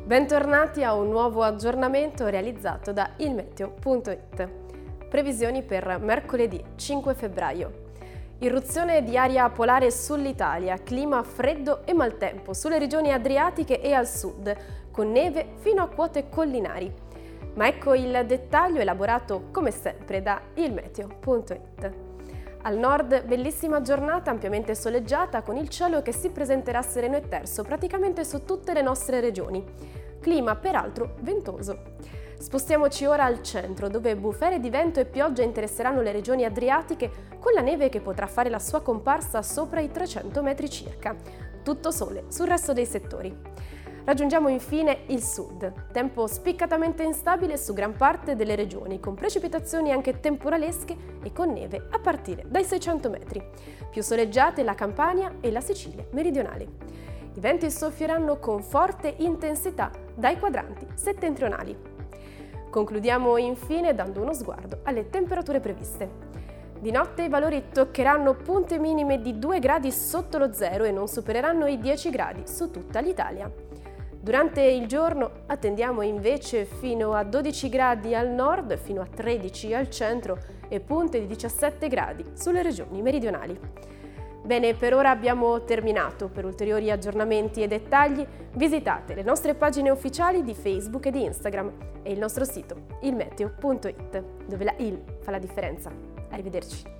Bentornati a un nuovo aggiornamento realizzato da ilmeteo.it. Previsioni per mercoledì 5 febbraio. Irruzione di aria polare sull'Italia, clima freddo e maltempo sulle regioni adriatiche e al sud, con neve fino a quote collinari. Ma ecco il dettaglio elaborato come sempre da ilmeteo.it. Al nord, bellissima giornata ampiamente soleggiata con il cielo che si presenterà sereno e terso praticamente su tutte le nostre regioni. Clima peraltro ventoso. Spostiamoci ora al centro, dove bufere di vento e pioggia interesseranno le regioni adriatiche con la neve che potrà fare la sua comparsa sopra i 300 metri circa. Tutto sole sul resto dei settori. Raggiungiamo infine il sud, tempo spiccatamente instabile su gran parte delle regioni, con precipitazioni anche temporalesche e con neve a partire dai 600 metri. Più soleggiate la Campania e la Sicilia meridionale. I venti soffieranno con forte intensità dai quadranti settentrionali. Concludiamo infine dando uno sguardo alle temperature previste. Di notte i valori toccheranno punte minime di 2 gradi sotto lo zero e non supereranno i 10 gradi su tutta l'Italia. Durante il giorno attendiamo invece fino a 12 gradi al nord, fino a 13 al centro e punte di 17 gradi sulle regioni meridionali. Bene, per ora abbiamo terminato. Per ulteriori aggiornamenti e dettagli visitate le nostre pagine ufficiali di Facebook e di Instagram e il nostro sito ilmeteo.it, dove la il fa la differenza. Arrivederci.